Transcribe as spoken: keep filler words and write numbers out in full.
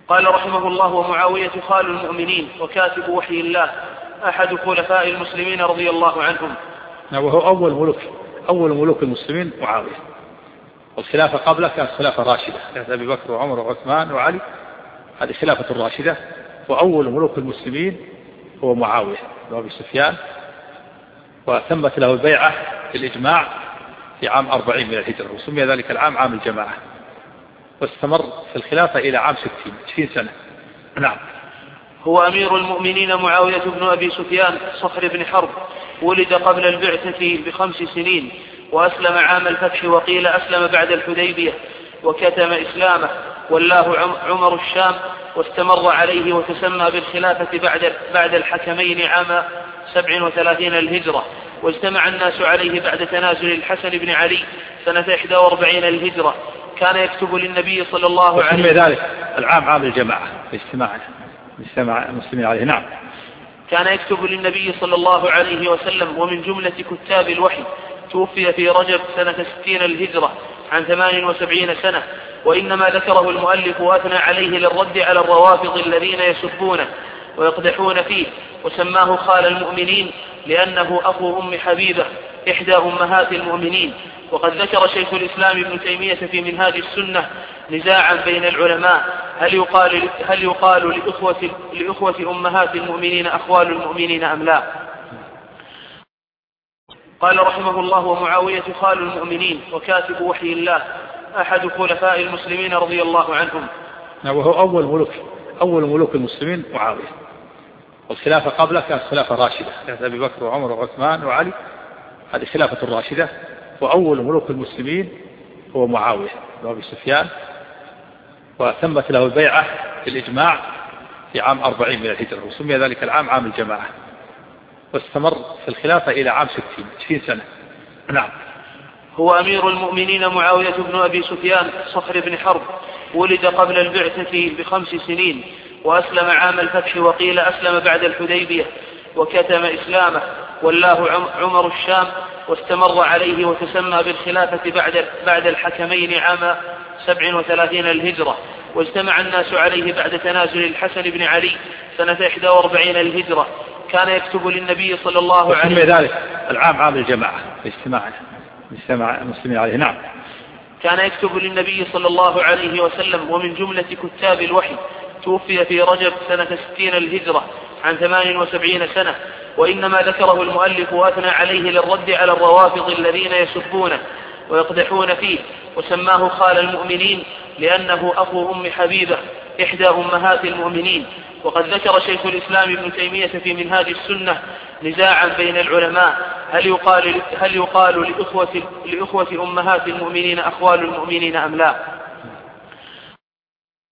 قال رحمه الله: ومعاوية خال المؤمنين وكاتب وحي الله، أحد خلفاء المسلمين رضي الله عنهم. وهو أول ملوك أول ملوك المسلمين معاوية، والخلافة قبله كانت خلافة راشدة، كانت أبي بكر وعمر وعثمان وعلي، هذه خلافة الراشدة. وأول ملوك المسلمين هو معاوية وأبي سفيان، وثمت له البيعة بالإجماع في عام أربعين من الهجرة، وسمي ذلك العام عام الجماعة، واستمر في الخلافة إلى عام ستين عشرين سنة. نعم. هو أمير المؤمنين معاوية بن أبي سفيان صخر بن حرب، ولد قبل البعثة بخمس سنين، وأسلم عام الفتح، وقيل أسلم بعد الحديبية، وكتم إسلامه، والله عمر الشام، واستمر عليه وتسمى بالخلافة بعد بعد الحكمين عام سبع وثلاثين الهجرة، واجتمع الناس عليه بعد تنازل الحسن بن علي سنة إحدى وأربعين الهجرة. كان يكتب للنبي صلى الله عليه وسلم ذلك العام عام الجماعة باجتماع المسلمين عليه. نعم. كان يكتب للنبي صلى الله عليه وسلم، ومن جملة كتاب الوحي. توفي في رجب سنة ستين الهجرة عن ثمان وسبعين سنة، وإنما ذكره المؤلف وأثنى عليه للرد على الروافض الذين يسبونه ويقدحون فيه، وسماه خال المؤمنين لأنه أخو أم حبيبة إحدى أمهات المؤمنين. وقد ذكر شيخ الإسلام ابن تيمية في منهاج السنة نزاعا بين العلماء هل يقال, هل يقال لإخوة, لإخوة أمهات المؤمنين أخوال المؤمنين أم لا. قال رحمه الله: ومعاوية خال المؤمنين وكاتب وحي الله، أحد خلفاء المسلمين رضي الله عنهم. وهو أول ملوك أول ملوك المسلمين معاوية، والخلافة قبله كانت خلافة راشدة، كانت أبي بكر وعمر وعثمان وعلي، هذه خلافة الراشدة. وأول ملوك المسلمين هو معاوية وأبي سفيان، وثمت له البيعة بالإجماع في عام أربعين من الهجرة، وسمي ذلك العام عام الجماعة، واستمر في الخلافة إلى عام ستين عشرين سنة. نعم. هو أمير المؤمنين معاوية بن أبي سفيان صخر بن حرب، ولد قبل البعثة بخمس سنين، وأسلم عام الفتح، وقيل أسلم بعد الحديبية، وكتم إسلامه، والله عمر الشام، واستمر عليه وتسمى بالخلافة بعد, بعد الحكمين عام سبع وثلاثين الهجرة، واجتمع الناس عليه بعد تنازل الحسن بن علي سنة إحدى وأربعين الهجرة. كان يكتب للنبي صلى الله عليه وسلم ذلك العام عام الجماعة باجتماع المسلمين عليه. نعم. كان يكتب للنبي صلى الله عليه وسلم، ومن جملة كتاب الوحي. توفي في رجب سنة ستين الهجرة عن ثمان وسبعين سنة، وإنما ذكره المؤلف وأثنى عليه للرد على الروافض الذين يسبونه ويقدحون فيه، وسماه خال المؤمنين لأنه أخو أم حبيبة إحدى أمهات المؤمنين. وقد ذكر شيخ الإسلام ابن تيمية في منهاج السنة نزاعا بين العلماء هل يقال, هل يقال لإخوة, لإخوة أمهات المؤمنين أخوال المؤمنين أم لا.